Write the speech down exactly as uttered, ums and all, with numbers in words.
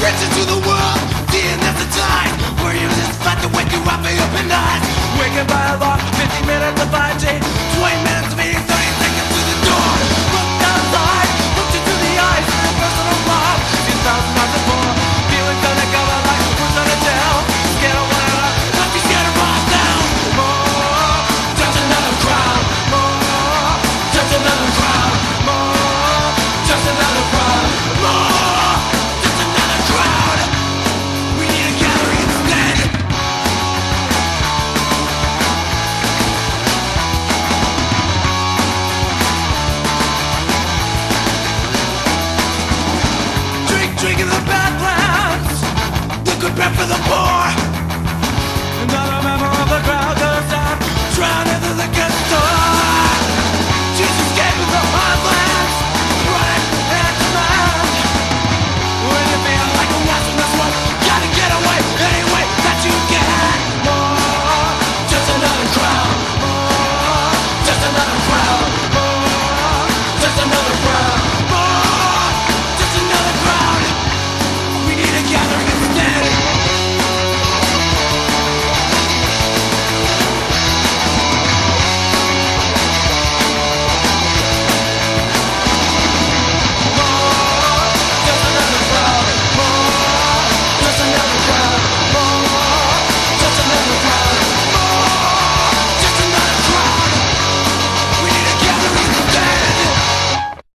Riches to the world, seeing that's the time where you just fight to wake you up and open eyes. Waking by a law, fifty minutes of five G, twenty minutes of eating, thirty seconds to the door. Look outside, look into the eyes of your personal love. Ten thousand miles of more, feeling gonna go like who's gonna tell? Scared of one another, don't be scared of us down. More, just another crowd. More, just another crowd. More, just another crowd. More, just another crowd. We need a gathering instead. Drink, drink in the backgrounds. Liquid breath for the poor. Another member of the crowd goes down, drowned in the liquor store.